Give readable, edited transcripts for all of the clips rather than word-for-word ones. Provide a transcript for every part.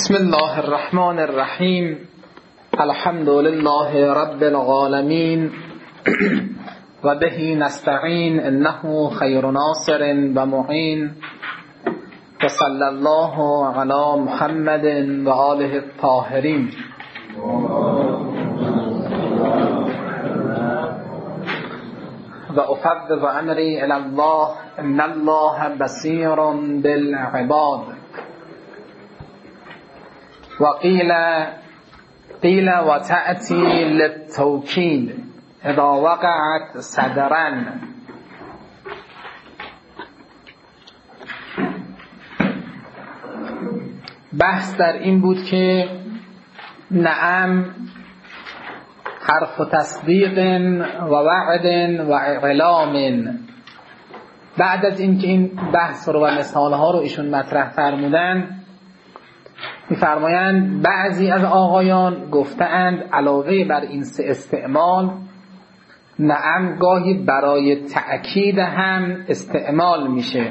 بسم الله الرحمن الرحیم. الحمد لله رب العالمین و به نستعین انه خیر ناصر و معین و صلی الله علی محمد و آله الطاهرین. و افوض امری الی الله ان الله بصیر بالعباد. و قیل و تأتی للتوکید اذا وقعت صدرا. بحث در این بود که نعم حرف تصدیق و وعد و اعلام. بعد از اینکه این بحث رو و مثالها رو ایشون مطرح فرمودن، می‌فرمایند بعضی از آقایان گفتند علاوه بر این سه استعمال، نعم گاهی برای تأکید هم استعمال میشه.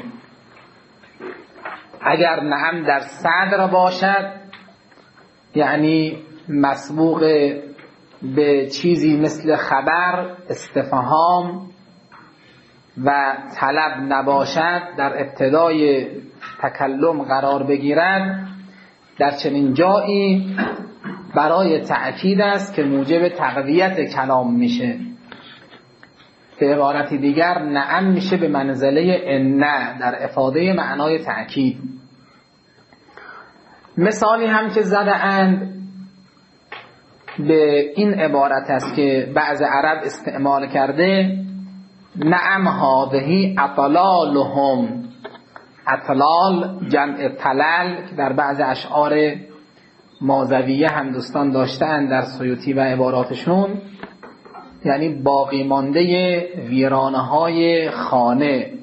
اگر نعم در صدر باشد، یعنی مسبوق به چیزی مثل خبر، استفهام و طلب نباشد، در ابتدای تکلم قرار بگیرد، در چنین جایی برای تأکید است که موجب تقویت کلام میشه. به عبارت دیگر نعم میشه به منزله ان در افاده معنای تأکید. مثالی هم که زده اند به این عبارت است که بعض عرب استعمال کرده: نعم هذه اطلالهم. اطلال جمع طلل که در بعض اشعار مازویه هم دوستان داشتن در سیوطی و عباراتشون، یعنی باقی مانده ویرانه های خانه.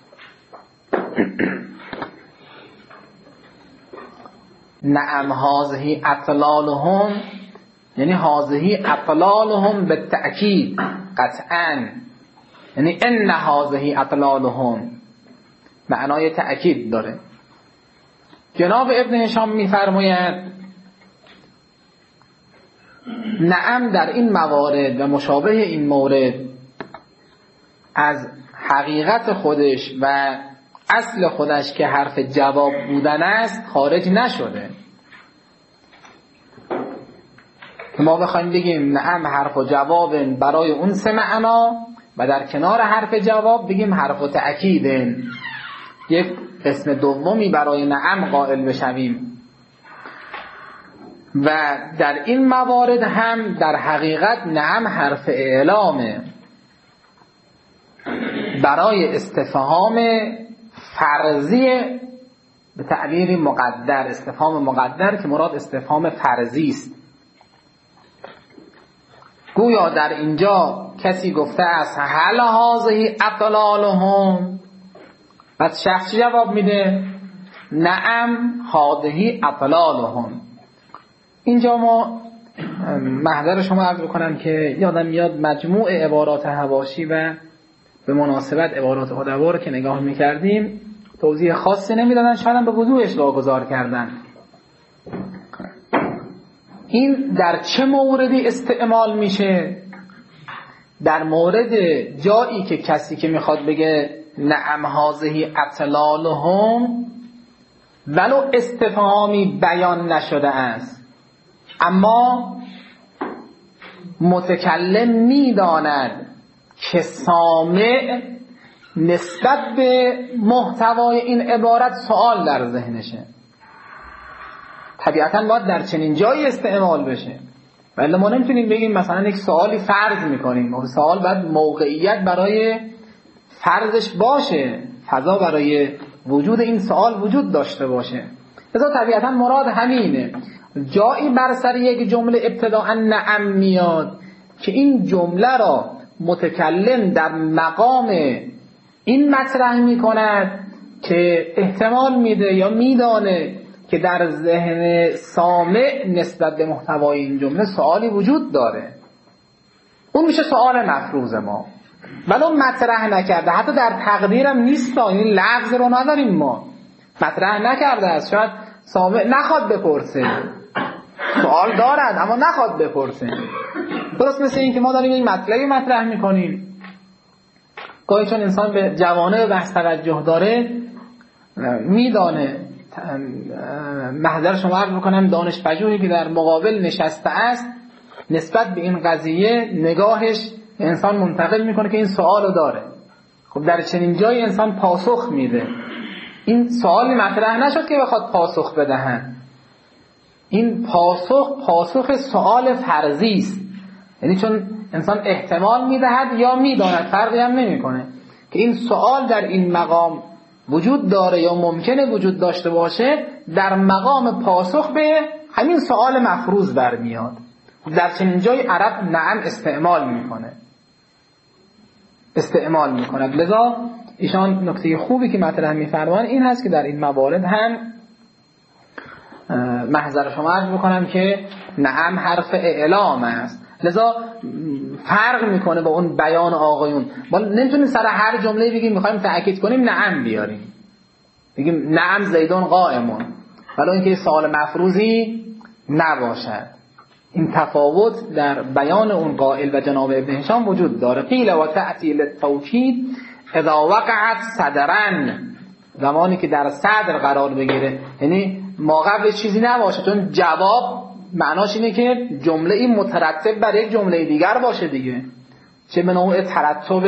نعم هذه اطلالهم، یعنی هذه اطلالهم بالتأکید قطعا، یعنی ان هذه اطلالهم معنای تأکید داره. جناب ابن هشام می‌فرماید نعم در این موارد و مشابه این مورد از حقیقت خودش و اصل خودش که حرف جواب بودن است خارج نشده. که ما بخوایم بگیم نعم حرف و جواب برای اون سه معنا و در کنار حرف جواب بگیم حرف و تأکید، یک قسم دومی برای نعم قائل بشویم. و در این موارد هم در حقیقت نعم حرف اعلامه برای استفهام فرضی، به تعبیر مقدر، استفهام مقدر که مراد استفهام فرضی است. گویا در اینجا کسی گفته است هل هذه اطلالهم، پس شخص جواب میده نعم هذه اطلالهم. اینجا ما محضر شما عرض بکنم که یادم میاد مجموع عبارات حواشی و به مناسبت عبارات ادبا رو که نگاه میکردیم توضیح خاصی نمیدادن، شاید به وضوحش واگذار کردن. این در چه موردی استعمال میشه؟ در مورد جایی که کسی که میخواد بگه نعم هذه اطلالهم ولو استفهامی بیان نشده است، اما متکلم میداند که سامع نسبت به محتوای این عبارت سوال در ذهنشه، طبیعتاً باید در چنین جایی استعمال بشه. ولی ما نمیتونیم بگیم مثلا یک سوالی فرض میکنیم، سوال باید موقعیت برای فرضش باشه، فضا برای وجود این سوال وجود داشته باشه. لذا طبیعتاً مراد همینه. جایی بر سر یک جمله ابتداء نعم میاد که این جمله را متکلم در مقام این مطرح میکند که احتمال میده یا میدانه که در ذهن سامع نسبت به محتوای این جمله سوالی وجود داره. اون میشه سوال مفروض ما، ولو مطرح نکرده، حتی در تقدیرم نیست، این لفظ رو نداریم ما، مطرح نکرده است، شاید سامع نخواد بپرسه، سوال دارد اما نخواد بپرسه. درست مثل این که ما داریم این مطلبی مطرح میکنیم، گاهی چون انسان به جوانه بحث توجه داره میدانه، محضر شما عرض بکنم دانش پژوهی که در مقابل نشسته است نسبت به این قضیه نگاهش انسان منتقل میکنه که این سوالو داره. خب در چنین جایی انسان پاسخ میده. این سوالی مطرح نشد که بخواد پاسخ بدهن، این پاسخ سوال فرضی است. یعنی چون انسان احتمال میدهد یا میداند، فرقی هم نمیکنه که این سوال در این مقام وجود داره یا ممکنه وجود داشته باشه، در مقام پاسخ به همین سوال مفروض برمیاد. در چنین جای عرب نعم استعمال میکنه. لذا ایشان نکته خوبی که مطرح میفرمان این هست که در این موارد هم محضر شما عرض بکنم که نعم حرف اعلام است. لذا فرق میکنه با اون بیان آقایون. ما نمیتونیم سر هر جمله بگیم میخوایم تأکید کنیم نعم بیاریم، بگیم نعم زیدون قائمون، ولی اینکه سوال مفروضی نباشد. این تفاوت در بیان اون قائل و جناب ابن هشام وجود داره. قیل و تأتی للتوکید اذا وقعت صدرن، زمانی که در صدر قرار بگیره، یعنی ما قبل چیزی نباشه، چون جواب معناش اینه که جمله این مترتب بر یک جمله دیگر باشه دیگه، چه به نوع ترتب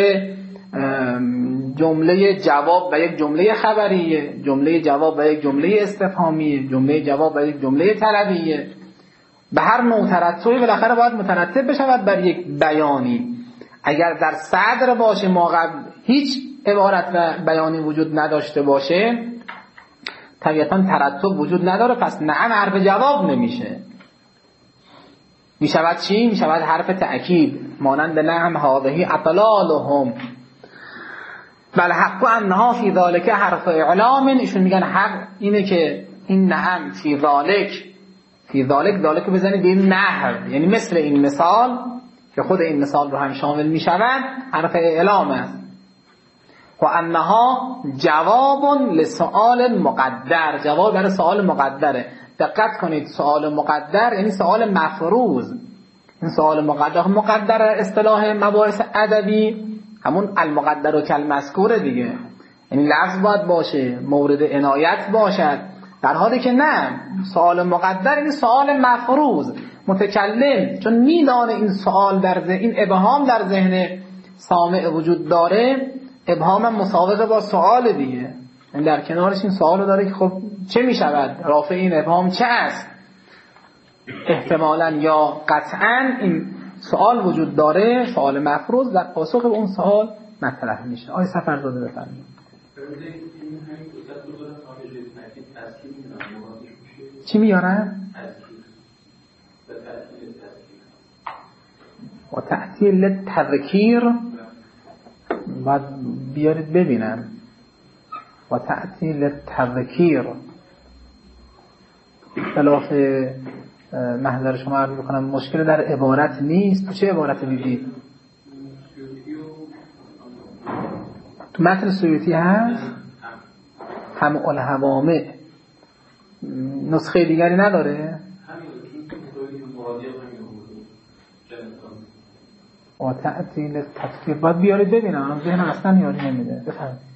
جمله جواب و یک جمله خبریه، جمله جواب و یک جمله استفهامیه، جمله جواب و یک جمله طلبیه. به هر نوع ترتبی بالاخره باید مترتب بشود بر یک بیانی. اگر در صدر باشه ما قبل هیچ عبارت و بیانی وجود نداشته باشه، طبیعتا ترتب وجود نداره، پس نعم حرف جواب نمیشه. میشود چی؟ میشود حرف تأکید، مانند نعم هذه اطلالهم بل حق انها فی ذالک حرف اعلام. ایشون میگن حق اینه که این نعم فی ذالک بزنید به این نحو، یعنی مثل این مثال که خود این مثال رو هم شامل میشود، حرف اعلام است. و انها جواب لسؤال مقدر، جواب برای سؤال مقدره. دقت کنید، سؤال مقدر یعنی سؤال مفروض. این سؤال مقدر اصطلاح مباحث ادبی همون المقدر و کالمذکور دیگه، یعنی لفظ باید باشه، مورد عنایت باشد، در حالی که نه، سؤال مقدر یعنی سؤال مفروض. متکلم چون میدانه این سؤال این ابهام در ذهن سامع وجود داره، ابهام مساوقه با سؤال دیگه، یعنی در کنارش این سؤال داره که خب چه میشود، رافع این ابهام چه است، احتمالاً یا قطعاً این سؤال وجود داره، سؤال مفروض در پاسخ به اون سؤال مطرح میشه. آیه سفرزاده بفرمایید. چی میارن؟ و تأتیل للتذکیر باید بیارید ببینم. و تأتیل للتذکیر خلاف محضر شما عرض بکنم مشکل در عبارت نیست. تو چه عبارت میدید؟ تو متن سیوطی هست هم الهوامع، نسخه دیگری نداره؟ و تعطیل تفسیر باید بیارید ببینم، ذهنم اصلا یاری نمیده. بفرمایید.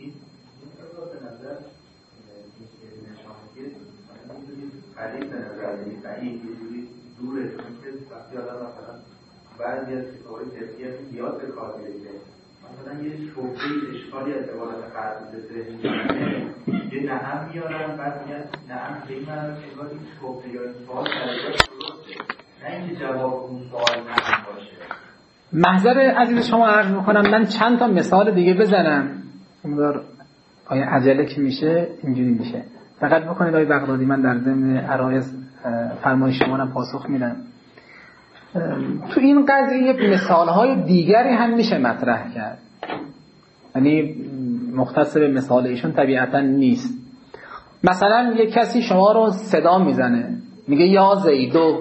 بعضی از کتاب‌های فقهی زیاد به کار می‌بره. مثلا یه شبهه اشکالی از عبارت قرض ذهنی یه نعم میارن، بعد میگن نعم به این معنی که انگار این شبهه یا این سوال درجاش درسته، نه اینکه جواب اون سوال نعم باشه. محضر عزیز شما عرض میکنم من چند تا مثال دیگه بزنم، امیدوار آیا عجله که میشه اینجوری میشه. فقط بکنید آقای بغدادی، من در ضمن عرایض فرمایش شما رو پاسخ میدم. تو این قضیه مثالهای دیگری هم میشه مطرح کرد، یعنی مختص به مثال ایشون طبیعتا نیست. مثلا یک کسی شما رو صدا میزنه میگه یا زیدو،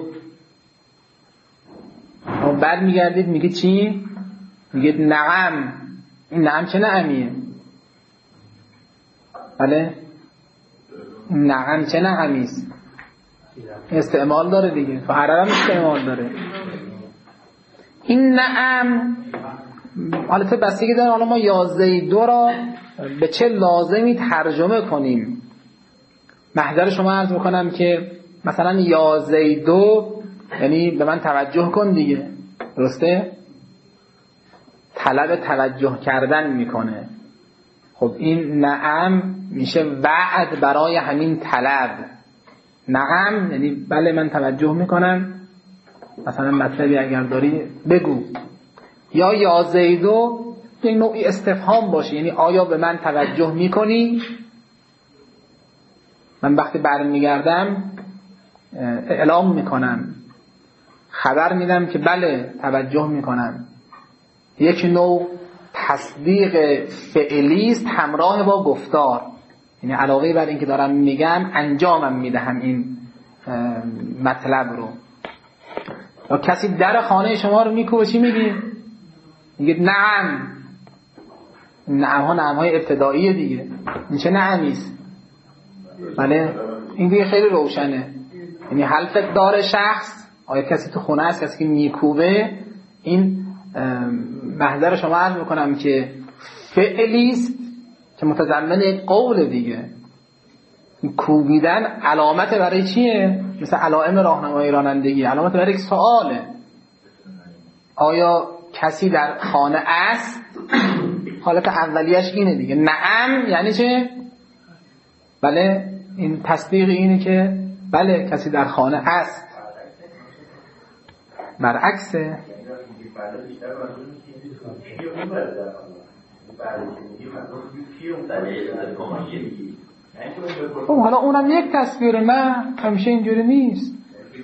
و بعد میگردید میگه چی؟ میگه نعم. این نعم چه نعمیه؟ بله؟ نعم چه نعمیست؟ استعمال داره دیگه، تو عرب هم استعمال داره. این نعم حالت بستگی داره حالا ما 11 دو را به چه لازمی ترجمه کنیم. محضر شما عرض میکنم که مثلا 11 دو یعنی به من توجه کن دیگه، درسته؟ طلب توجه کردن میکنه. خب این نعم میشه وعد برای همین طلب. نعم یعنی بله من توجه میکنم، مثلا مطلبی اگر داری بگو. یا 11 دو یک نوعی استفهام باشه، یعنی آیا به من توجه میکنی؟ من وقتی برمیگردم اعلام میکنم، خبر میدم که بله توجه میکنم. یک نوع تصدیق فعلی است همراه با گفتار، یعنی علاوه بر این که دارم میگم انجامم میدهم این مطلب رو. یا کسی در خانه شما رو میکوبه چی میگی؟ میگه نعم. نعم ها نعم های ابتداییه دیگه، این چه نعمیست؟ بله این دیگه خیلی روشنه. یعنی حلف دار شخص، آیا کسی تو خونه است کسی که میکوبه، این محضر شما عرض میکنم که فعلیست که متضمن قول دیگه. کوبیدن علامت برای چیه؟ مثل علائم راهنمای رانندگی، علامت برای یک سؤاله. آیا کسی در خانه است؟ حالت اولیش اینه دیگه. نعم یعنی چه؟ بله این تصدیق اینه که بله کسی در خانه است. برعکسه. خب حالا اونم یک تصویر، نه همیشه اینجوری نیست.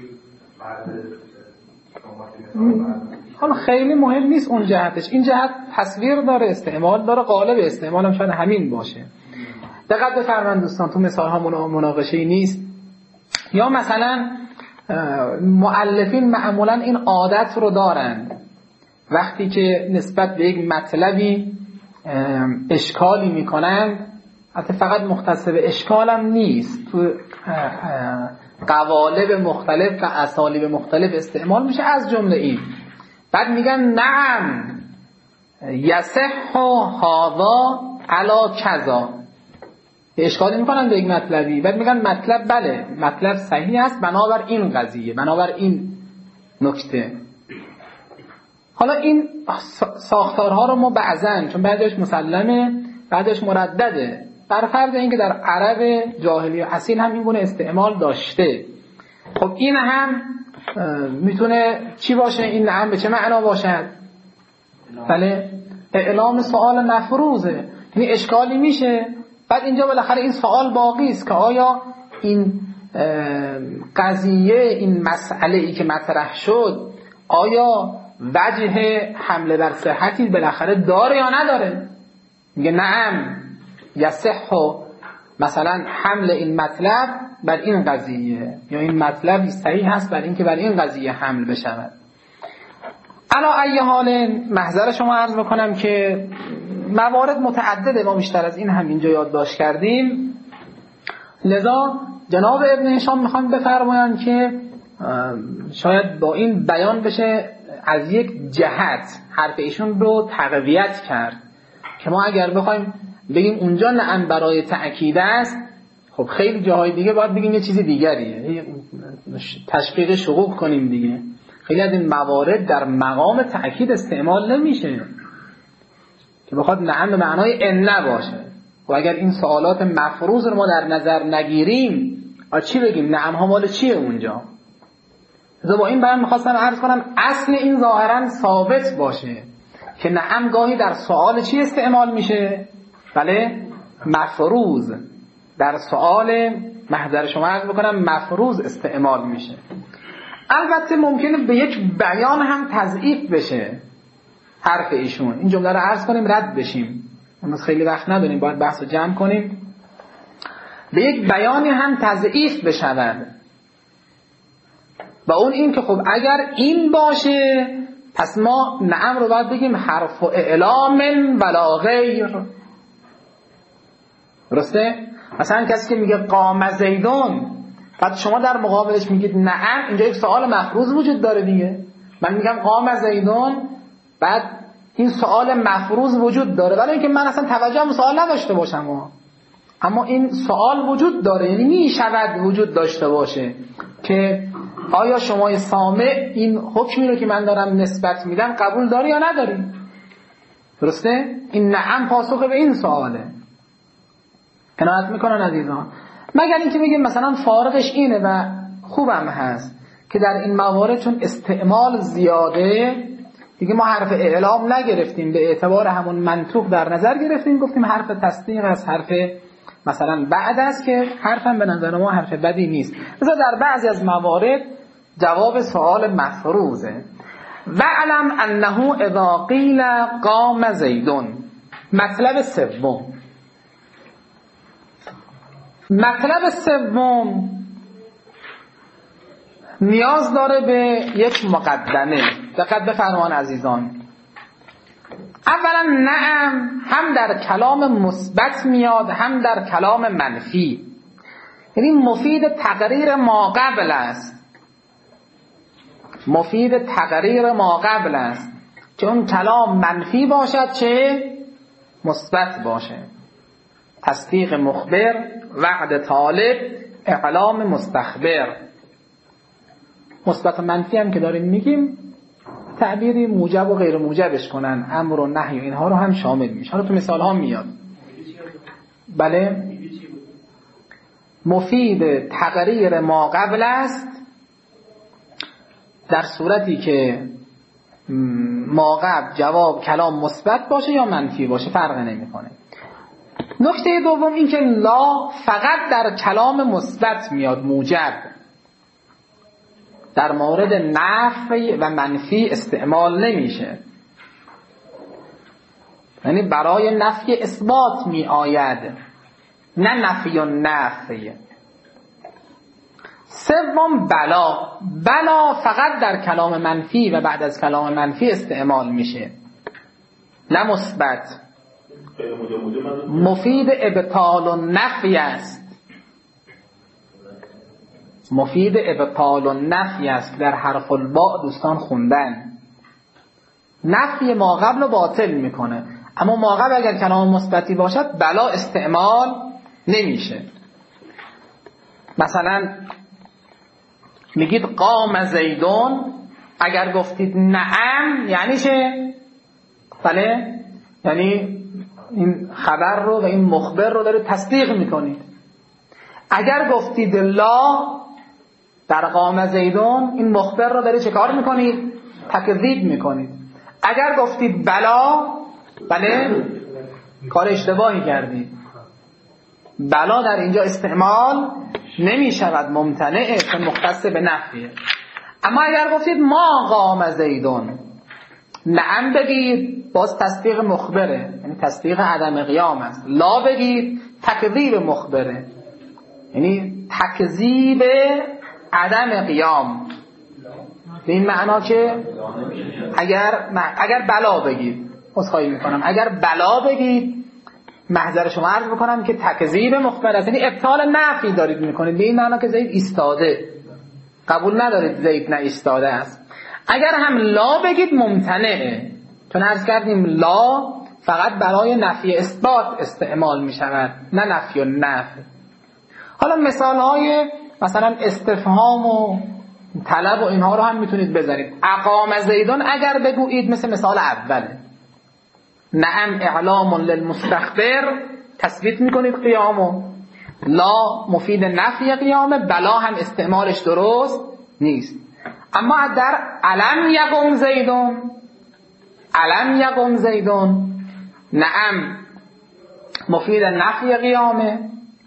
حالا خیلی مهم نیست اون جهتش، این جهت تصویر داره، استعمال داره، قالب استعمال هم شاید همین باشه. دقت بفرمایید دوستان، تو مثال ها مناقشه‌ای نیست. یا مثلا مؤلفین معمولا این عادت رو دارند وقتی که نسبت به یک مطلبی اشکالی میکنند، حتی فقط مختص به اشکال هم نیست، تو قوالب مختلف و اسالیب مختلف استعمال میشه، از جمله این. بعد میگن نعم یصح هذا علی کذا، اشکالی میکنن به یک مطلبی، بعد میگن مطلب بله مطلب صحیح است بنابر این قضیه، بنابر این نکته. حالا این ساختارها رو ما بعضن، چون بعضیش مسلمه بعضیش مردده، بر فرض اینکه در عرب جاهلی و اصیل هم این گونه استعمال داشته. خب این هم میتونه چی باشه؟ این نعم به چه معنا باشد؟ بله اعلام سوال مفروضه، یعنی اشکالی میشه. بعد اینجا بالاخره این سوال باقی است که آیا این قضیه، این مسئله ای که مطرح شد، آیا وجه حمله بر صحتی بالاخره داره یا نداره؟ میگه نعم یصح مثلا حمل این مطلب بر این قضیه، یا این مطلب صحیح هست بر این که بر این قضیه حمل بشود. علی ای حال محضر شما عرض بکنم که موارد متعدده، ما بیشتر از این هم اینجا یادداشت کردیم. لذا جناب ابن هشام میخوان بفرمایند که شاید با این بیان بشه از یک جهت حرف ایشون رو تقویت کرد که ما اگر بخوایم بگیم اونجا نعم برای تأکید است، خب خیلی جاهای دیگه باید بگیم یه چیزی دیگریه، تشقیق شقوق کنیم دیگه. خیلی از این موارد در مقام تأکید استعمال نمیشه که بخواد نعم به معنای ان باشه. و اگر این سوالات مفروض رو ما در نظر نگیریم، چی بگیم؟ نعم ها مال چیه اونجا؟ از با این بیان میخواستم عرض کنم اصل این ظاهرا ثابت باشه که نعم گاهی در سوال چی استعمال میشه؟ بله مفروض، در سوال محضر شما عرض بکنم مفروض استعمال میشه. البته ممکنه به یک بیان هم تضعیف بشه حرف ایشون. این جمله رو عرض کنیم رد بشیم، امروز خیلی وقت نداریم، باید بحث رو جمع کنیم. به یک بیانی هم تضعیف بشود و اون این که خب اگر این باشه پس ما نعم رو باید بگیم حرف و اعلام ولا غیر، درسته؟ مثلا کسی که میگه قام زیدون، بعد شما در مقابلش میگید نعم، اینجا یک سوال مفروض وجود داره دیگه. من میگم قام زیدون، بعد این سوال مفروض وجود داره، ولی اینکه من اصلا توجه به سوال نداشته باشم، اما این سوال وجود داره. یعنی میشود وجود داشته باشه که آیا شما سامع این حکمی رو که من دارم نسبت میدم قبول داری یا نداری؟ درسته؟ این نعم پاسخ به این سواله. عنایت میکنن عزیزان. مگر اینکه بگیم مثلا فارقش اینه و خوبم هست که در این موارد چون استعمال زیاده دیگه ما حرف اعلام نگرفتیم، به اعتبار همون منطوق در نظر گرفتیم، گفتیم حرف تصدیق از حرف مثلا بعد است که حرفم به نظر ما حرف بدی نیست. مثلا در بعضی از موارد جواب سوال مفروضه. وعلم انه اذا قیل قام زیدون. مطلب سوم نیاز داره به یک مقدمه. دقت بفرمان عزیزان. اولا نعم هم در کلام مثبت میاد هم در کلام منفی، یعنی مفید تقریر ما قبل است، مفید تقریر ما قبل است که اون کلام منفی باشد چه مثبت باشه. تصدیق مخبر، وعد طالب، اعلام مستخبر. مثبت و منفی هم که داریم میگیم تعبیری موجب و غیر موجبش کنن، امر و نهی و اینها رو هم شامل میشه. حالا تو مثال ها میاد. بله، مفید تقریر ما قبل است در صورتی که ما قبل جواب کلام مثبت باشه یا منفی باشه، فرق نمیکنه. نکته دوم این که لا فقط در کلام مثبت میاد موجب، در مورد نفی و منفی استعمال نمیشه، یعنی برای نفی اثبات می آید، نه نفی و نفی. سوم بلا فقط در کلام منفی و بعد از کلام منفی استعمال میشه، نه مثبت. مفید ابطال و نفی است، مفید ابطال و نفی است. در حرف الباء دوستان خوندن نفی ما قبل رو باطل میکنه، اما ما قبل اگر کلام مثبتی باشد بلا استعمال نمیشه. مثلا میگید قام زیدون، اگر گفتید نعم یعنی چه؟ بله، یعنی این خبر رو و این مخبر رو داره تصدیق میکنید. اگر گفتید لا در قام زیدون، این مخبر رو داره چه کار میکنید؟ تکذیب میکنید. اگر گفتید بلا، بله، کار اشتباهی کردید. بلا در اینجا استعمال نمی شود، ممتنعه، چون مختص به نفیه. اما اگر گفتید ما قام زیدون، نعم بگید، باز تصدیق مخبره، یعنی تصدیق عدم قیام است. لا بگید، تکذیب مخبره، یعنی تکذیب عدم قیام. به این معنا که اگر بلا بگید، عذرخواهی میکنم، اگر بلا بگید، محضر شما عرض بکنم که تکذیب مخبر است، یعنی ابطال نفی دارید میکنید، به این معنا که زید ایستاده، قبول ندارید زید نه ایستاده است. اگر هم لا بگید ممتنعه، چون عرض کردیم لا فقط برای نفی اثبات استعمال میشود، نه نفی و نفی. حالا مثال های مثلا استفهام و طلب و اینها رو هم میتونید بذارید. اقام زیدون اگر بگویید مثل مثال اوله، نعم اعلام للمستخبر، تثبیت میکنید قیامو. لا مفید نفی قیامه، بلا هم استعمالش درست نیست. اما در علم یقوم زیدون، علم یقوم زیدون، نعم مفید نفی قیامه،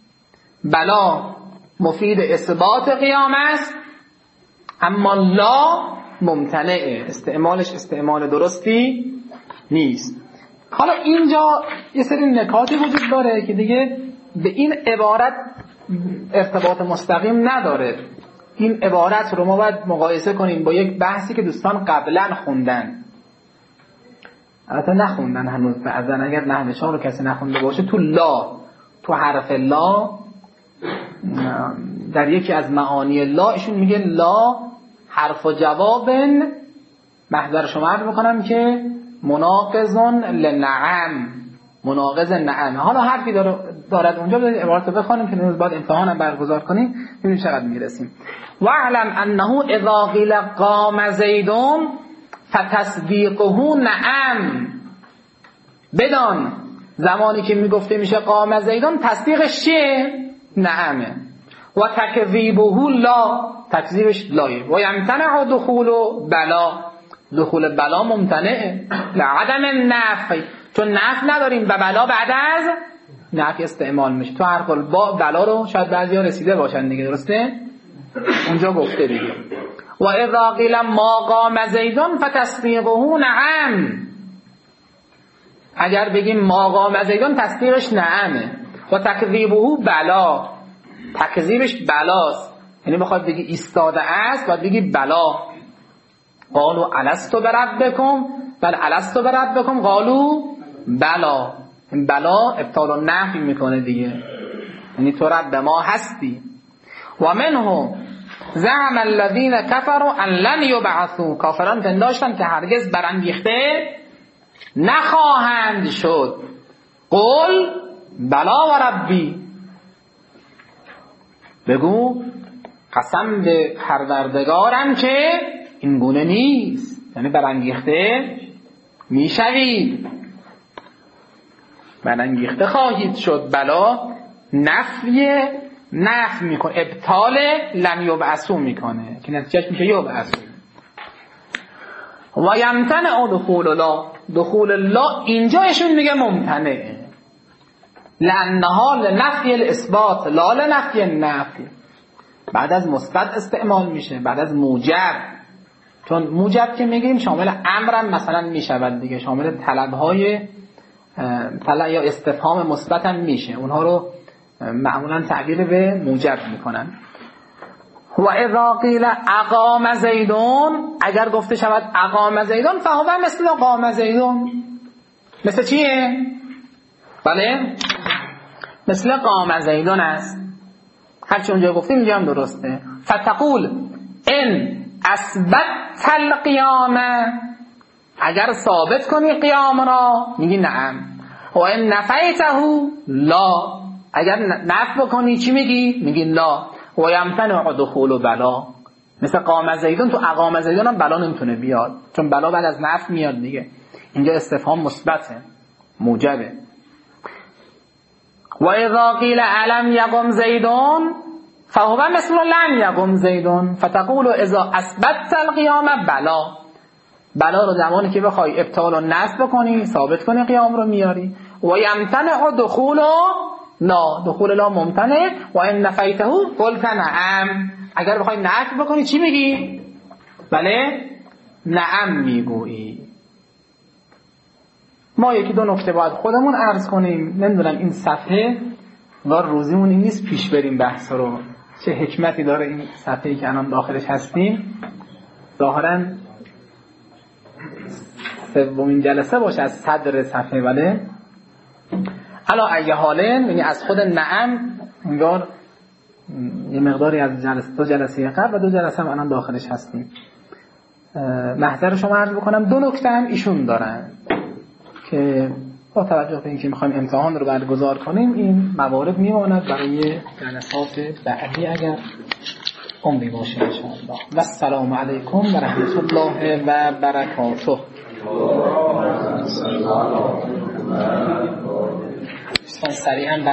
بلا مفید اثبات قیام است، اما لا ممتنعه، استعمالش استعمال درستی نیست. حالا اینجا یه سری نکاتی وجود داره که دیگه به این عبارت ارتباط مستقیم نداره. این عبارت رو ما باید مقایسه کنیم با یک بحثی که دوستان قبلا خوندن، البته نخوندن هنوز بعضن، اگر نحوشان رو کسی نخونده باشه، تو تو حرف لا در یکی از معانی لا ایشون میگه لا حرف و جواب محضر شما عرض میکنم که مناقضون لنعم، مناقض نعم. حالا حرفی دارد اونجا عبارت بخوانیم که امروز بعد امتحانم برگزار کنیم ببینیم چقدر میرسیم. واعلم انه اذا قیل قام زید فتصدیقه نعم. بدان زمانی که میگفته میشه قام زیدون تصدیقش چیه؟ نعمه. و تکذیبه لا، تکذیبش لایه. و یمتنع دخول بلا، دخول بلا ممتنعه لعدم نفی، چون نفی نداریم و بلا بعد از نفی استعمال میشه. تو حرف با بلا رو شاید بعضیا رسیده باشن دیگه، درسته؟ اونجا گفته دیگه. و اذا قیل ما قام زیدون فتصدیقه نعم. اگر بگیم ما قام زیدون تصدیقش نعمه. و تکذیبه بلا، تکذیبش بلاست. یعنی بخواد بگی ایستاده است باید بگی بلا. قالوا الستو بربکم، بل الستو بربکم قالوا بلا. این بلا ابطال و نفی میکنه دیگه، یعنی تو رب ما هستی. و منه زعم الذین کفروا ان لن یبعثوا، کافران پنداشتن که هرگز برانگیخته نخواهند شد. قل بلا و ربی، بگو قسم به پروردگارم که این گونه نیست، یعنی برانگیخته میشوید، برانگیخته خواهید شد. بلا نفی میکنه، ابطال لم یبعثوا میکنه که نتیجهش میشه یبعثوا. و یمتنع دخول لا، دخول لا اینجایشون میگه ممتنعه، لانها لنفی الاثبات لا لنفی النفی. بعد از مثبت استعمال میشه، بعد از موجب، چون موجب که میگیم شامل امرم مثلا میشود دیگه، شامل طلبهای طلب یا استفهام مثبت هم میشه، اونها رو معمولا تعبیر به موجب میکنن. و اذا قیل اقام زیدون، اگر گفته شود اقام زیدون فهو مثل قام زیدون. مثل چیه؟ بله مثل قام زیدون است. هرچی اونجا گفتیم اینجا هم درسته. فتقول ان اثبت القیام، اگر ثابت کنی قیام را میگی نعم. و ان نفیته لا، اگر نفی بکنی چی میگی؟ میگی لا. و یمتنع دخول بلا، مثل قام زیدون تو اقام زیدون هم بلا نمیتونه بیاد، چون بلا بعد از نفی میاد دیگه. اینجا استفهام مثبته، موجبه. و اذا قیل علم یقم زیدون فهو مثل لم یقم زیدون فتقول اذا اثبت القیام بلا. بلا رو زمانی که بخوای ابطال و نفی بکنی، ثابت کنی قیام رو میاری. و یمتنع دخول لا، دخول لا ممتنع. و ان نفیته قلت نعم، اگر بخوای نفی بکنی چی میگی؟ بله نعم میگویی. ما یکی دو نکته باید خودمون عرض کنیم. نمیدونم این صفحه وار روزیمون این نیست پیش بریم بحث رو، چه حکمتی داره این صفحه‌ای که الان داخلش هستیم. ظاهراً سومین جلسه باشه از صدر صفحه، ولی علا ای حاله، یعنی از خود نعم انگار یه مقداری از جلسه، دو جلسه قبل و دو جلسه هم الان داخلش هستیم. محضر شما عرض بکنم دو نکته هم ایشون دارن که با توجه به اینکه میخوایم امتحان رو برگزار کنیم این موارد میماند برای جلسات بعدی اگر عمری باشه انشاءالله. و السلام علیکم و رحمت الله و برکاته. سریعا